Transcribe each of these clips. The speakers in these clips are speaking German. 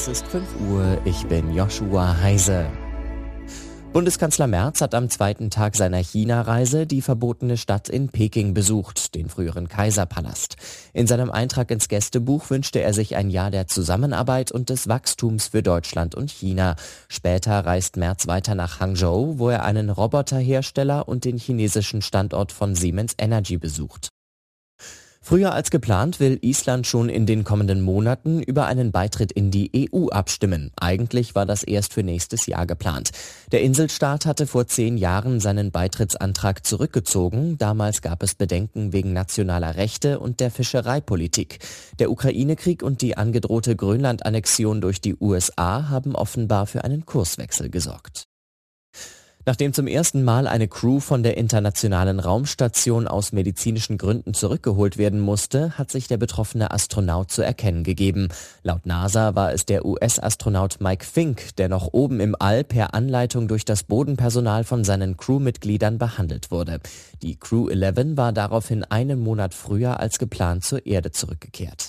Es ist 5 Uhr, ich bin Joshua Heise. Bundeskanzler Merz hat am zweiten Tag seiner China-Reise die verbotene Stadt in Peking besucht, den früheren Kaiserpalast. In seinem Eintrag ins Gästebuch wünschte er sich ein Jahr der Zusammenarbeit und des Wachstums für Deutschland und China. Später reist Merz weiter nach Hangzhou, wo er einen Roboterhersteller und den chinesischen Standort von Siemens Energy besucht. Früher als geplant will Island schon in den kommenden Monaten über einen Beitritt in die EU abstimmen. Eigentlich war das erst für nächstes Jahr geplant. Der Inselstaat hatte vor 10 Jahren seinen Beitrittsantrag zurückgezogen. Damals gab es Bedenken wegen nationaler Rechte und der Fischereipolitik. Der Ukraine-Krieg und die angedrohte Grönland-Annexion durch die USA haben offenbar für einen Kurswechsel gesorgt. Nachdem zum ersten Mal eine Crew von der Internationalen Raumstation aus medizinischen Gründen zurückgeholt werden musste, hat sich der betroffene Astronaut zu erkennen gegeben. Laut NASA war es der US-Astronaut Mike Fink, der noch oben im All per Anleitung durch das Bodenpersonal von seinen Crewmitgliedern behandelt wurde. Die Crew 11 war daraufhin einen Monat früher als geplant zur Erde zurückgekehrt.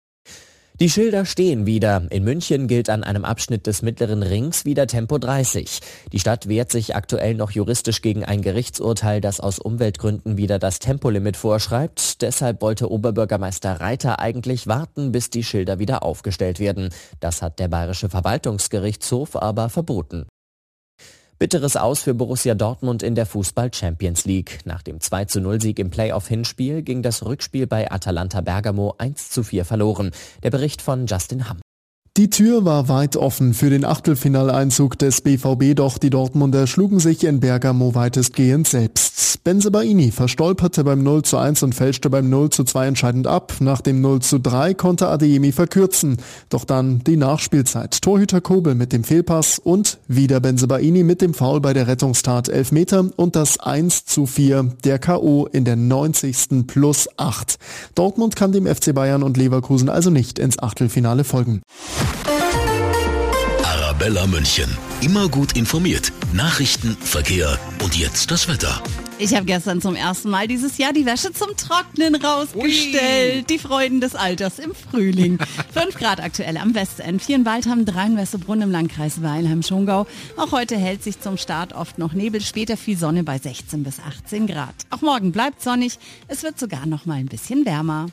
Die Schilder stehen wieder. In München gilt an einem Abschnitt des Mittleren Rings wieder Tempo 30. Die Stadt wehrt sich aktuell noch juristisch gegen ein Gerichtsurteil, das aus Umweltgründen wieder das Tempolimit vorschreibt. Deshalb wollte Oberbürgermeister Reiter eigentlich warten, bis die Schilder wieder aufgestellt werden. Das hat der Bayerische Verwaltungsgerichtshof aber verboten. Bitteres Aus für Borussia Dortmund in der Fußball-Champions League. Nach dem 2:0-Sieg im Playoff-Hinspiel ging das Rückspiel bei Atalanta Bergamo 1:4 verloren. Der Bericht von Justin Hamm. Die Tür war weit offen für den Achtelfinaleinzug des BVB, doch die Dortmunder schlugen sich in Bergamo weitestgehend selbst. Bensebaini verstolperte beim 0:1 und fälschte beim 0:2 entscheidend ab. Nach dem 0:3 konnte Adeyemi verkürzen. Doch dann die Nachspielzeit. Torhüter Kobel mit dem Fehlpass und wieder Bensebaini mit dem Foul bei der Rettungstat 11 Meter und das 1:4, der K.O. in der 90. plus 8. Dortmund kann dem FC Bayern und Leverkusen also nicht ins Achtelfinale folgen. Arabella München. Immer gut informiert. Nachrichten, Verkehr und jetzt das Wetter. Ich habe gestern zum ersten Mal dieses Jahr die Wäsche zum Trocknen rausgestellt. Die Freuden des Alters im Frühling. 5 Grad aktuell am Westend, 4 in Waldheim, 3 in Wessebrunn im Landkreis Weilheim-Schongau. Auch heute hält sich zum Start oft noch Nebel, später viel Sonne bei 16 bis 18 Grad. Auch morgen bleibt sonnig, es wird sogar noch mal ein bisschen wärmer.